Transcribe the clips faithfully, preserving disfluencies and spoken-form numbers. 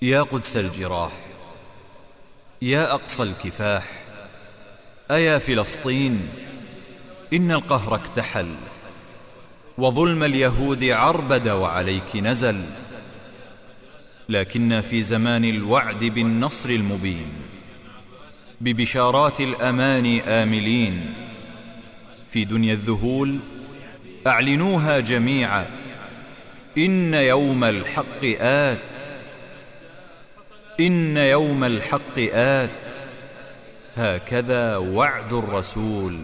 يا قدس الجراح، يا أقصى الكفاح، أيا فلسطين، إن القهر اكتحل، وظلم اليهود عربد وعليك نزل. لكن في زمان الوعد بالنصر المبين، ببشارات الأمان آملين، في دنيا الذهول أعلنوها جميعا، إن يوم الحق آت، إن يوم الحق آت، هكذا وعد الرسول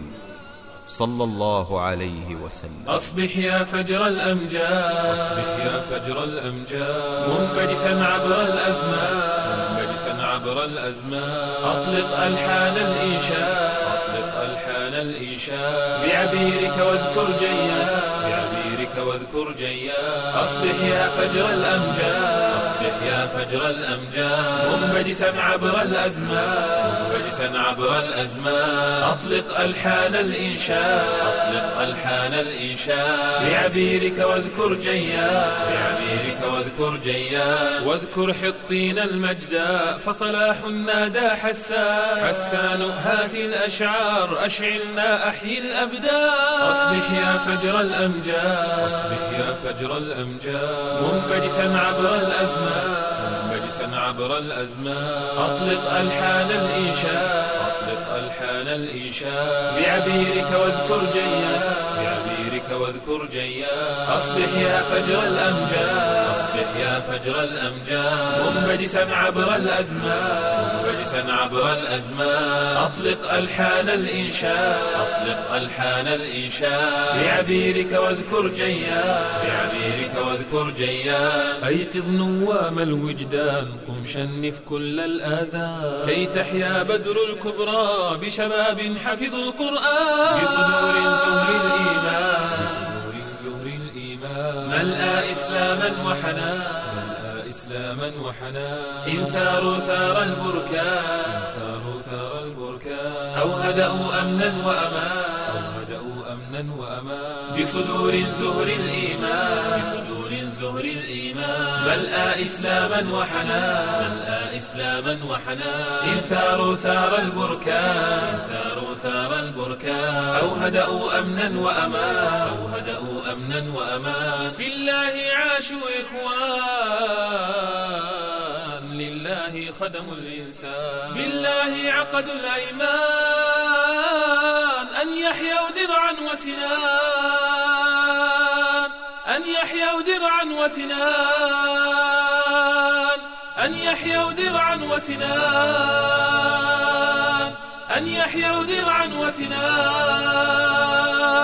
صلى الله عليه وسلم. أصبح يا فجر الأمجاد، أصبح يا فجر الأمجاد، منبجسا عبر الأزمان، منبجسا عبر الأزمان. أطلق ألحان الإنشاد، أطلق ألحان الإنشاد، بعبيرك واذكر جياد، بعبيرك واذكر جياد. أصبح يا فجر الأمجاد، أصبح يا فجر الأمجاد، منبجسا عبر الأزمان، منبجسا عبر الأزمان. أطلق ألحان الإنشاد، أطلق ألحان الإنشاد، بعبيرك واذكر جياد، بعبيرك واذكر جياد. واذكر حطين المجدا، فصلاح نادى حسان، حسان هات الأشعار أشعلنا أحيي الأبدان. أصبح يا فجر الأمجاد، أصبح يا فجر الأمجاد، منبجسا عبر الأزمان، منبجسا عبر الأزمان. أطلق ألحان الإنشاد، أطلق ألحان الإنشاد، بعبيرك واذكر جياد، بعبيرك واذكر جياد. أصبح يا فجر الأمجاد، أصبح يا فجر الأمجاد، منبجسا عبر الأزمان، منبجسا عبر الأزمان. أطلق ألحان الإنشاد، أطلق ألحان الإنشاد، بعبيرك واذكر جياد، بعبيرك واذكر جياد. أيقظ نوام الوجدان، قم شنف كل الآذان، كي تحيا بدر الكبرى بشباب حفظوا القرآن، بصدور زهر الإيمان، بصدور زهر الإيمان، ملأ إسلاما وحنان، ملأ إسلاما وحنان. إن ثاروا ثار البركان، ثاروا ثار البركان، أو هدأوا أمنا وأمان، أو هدأوا أمنا وأمان. بصدور زهر الإيمان، بصدور زهر الإيمان، ملأ إسلاما وحنان، ملأ إسلاما وحنان. إن ثاروا ثار البركان، إن ثاروا ثار البركان، أو هدأوا أمنا وأمان، أو هدأوا أمنا وأمان. في الله عاشوا إخوان، لله خدموا الإنسان، بالله عقدوا الأيمان، أن يحيوا درعا وسنان، أن يحيوا درعا وسنان، أن يحيوا درعا وسنان، أن يحيوا درعا وسنان.